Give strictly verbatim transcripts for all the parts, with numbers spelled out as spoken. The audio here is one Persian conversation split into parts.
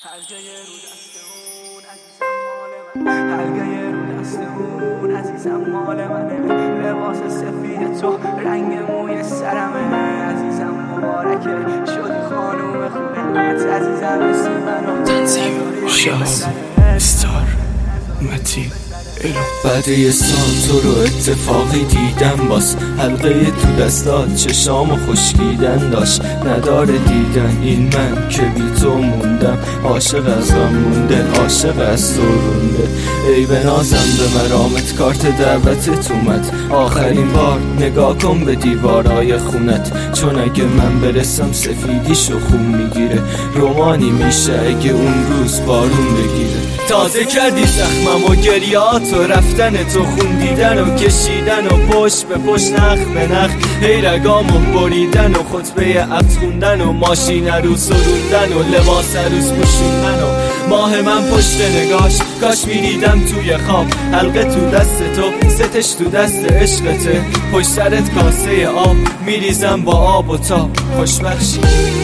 حلقه رو دستمون عزیزم مال من، حلقه رو دستمون عزیزم مال منه، لباس سفید تو رنگ موی سرمه، عزیزم مبارکه شدی خانوم خونت، عزیزم اسم منو تنظیم شاز استار متین بعد یه سال تو رو اتفاقی دیدم، باز حلقه تو دستات چشامو خشکیدن داشت، نداره دیدن این من که بی تو موندم، عاشق از غم مونده، عاشق از تو رونده، ای به نازم به مرامت کارت دعوتت اومد، آخرین بار نگاه کن به دیوارای خونت، چون اگه من برسم سفیدیشو خون میگیره، رومانی میشه اگه اون روز بارون بگیره. تازه کردی زخمم و گریات و رفتن تو، خون دیدن و کشیدن و پشت به پشت نخ به نخ، هی رگامو بریدن و خطبه عبد خوندن و ماشین عروس روندن و لباس عروس پوشوندن و ماه من پشت نگاش، کاش میریدم توی خواب، حلقه تو دست تو، ستش تو دست عشقته، پشت سرت کاسه آب میریزم با آب و تاب، خوشبخشی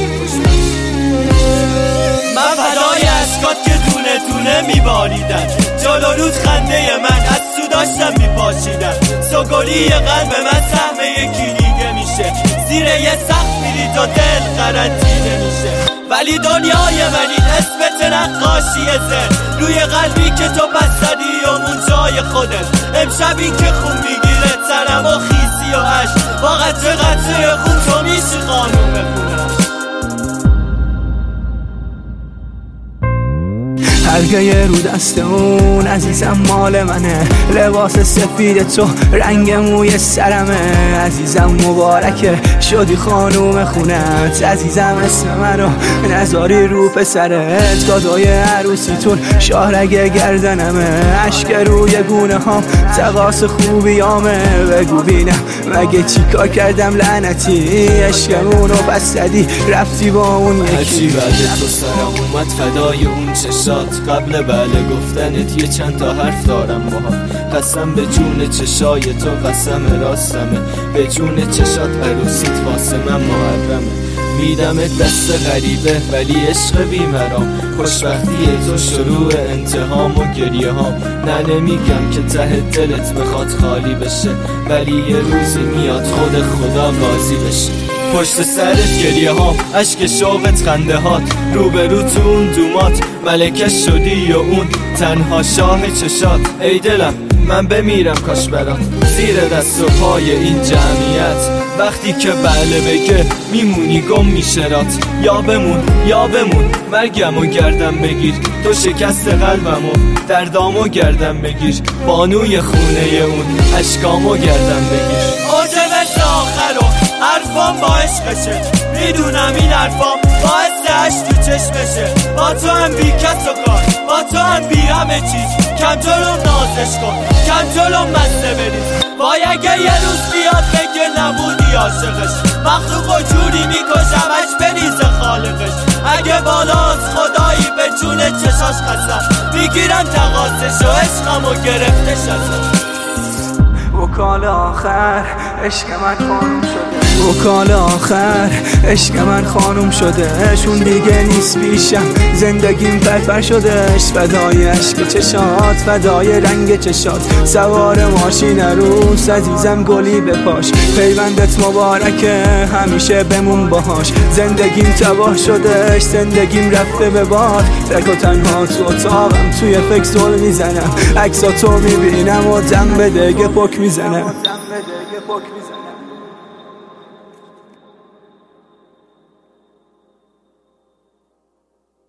من فدای اشکات که دونه دونه میباریدن، جلو رود خنده من از تو داشتم میپاشیدم، سوگلی قلب من سهم یکی دیگه میشه، زیر یه سخت میری تو دل قرنطینه میشه، ولی دنیای من این اسمت نقاشی زن، روی قلبی که تو پس زدی و اون جای خودت، امشب این که خون میگیره تنم و خیسی و عشق، با قطره قطره خون تو میشی خانوم خونم. حلقه رو دستمون عزیزم مال منه، لباس سفید تو رنگ موی سرمه، عزیزم مبارکه شدی خانوم خونت، عزیزم اسم منو نذاری رو پسرت، کادوی عروسیتون شاهرگ گردنمه، عشق روی گونه هام تقاس خوبیامه، بگو بینم مگه چی کار کردم لعنتی، عشقمونو بس زدی رفتی با اون یکی، هرچی بعد تو سرم اومد فدای اون چشات، قبل بله گفتنت یه چند تا حرف دارم باهات، قسم به جون چشای تو قسم راستمه، به جون چشات عروسیت واسه من محرمه، میدمت دست غریبه ولی عشق بیمرام، خوشبختی تو شروع انتهام و گریه هام، نه نمیگم که ته دلت بخواد خالی بشه، ولی یه روزی میاد خود خدا قاضی بشه، پشت سرت گریه هام، عشق شوقت خنده هات، روبرو تو اون دومات، ملکش شدی و اون تنها شاه چشات، ای دلم من بمیرم کاش برات، زیر دست و پای این جمعیت، وقتی که بله بگه میمونی گم میشرات، یا بمون یا بمون مرگمو گردم بگیر، تو شکست قلبمو دردامو گردم بگیر، بانوی خونه اون اشکامو گردم بگیر، عاجبش آخرو حرفام با عشقشه، میدونم این حرفام باعث عشق تو چشمشه، با تو هم بی کس و کار، با تو هم بی همه چیز، کم جلو نازش کن، کم جلو مزده بریز، وای اگه یه روز بیاد بگه نبودی عاشقش، مخلوق و جوری میکشمش بریز خالقش، اگه بالاست خدایی به جون چشاش قسم، میگیرم تقاصش و عشقمو گرفتش ازم. وکال آخر عشق من خانوم شده، وکال آخر عشق من خانوم شده، شون دیگه نیست پیشم زندگیم پرپر شدهش، فدای عشق چشات فدای رنگ چشات، سوار ماشین عروس عزیزم گلی به پاش، پیوندت مبارکه همیشه بمون باهاش، زندگیم تباه شدهش زندگیم رفته به باد، تک و تنها تو اتاقم توی فکر زل میزنم، عکساتو میبینم و دم به دگه پک میزنم.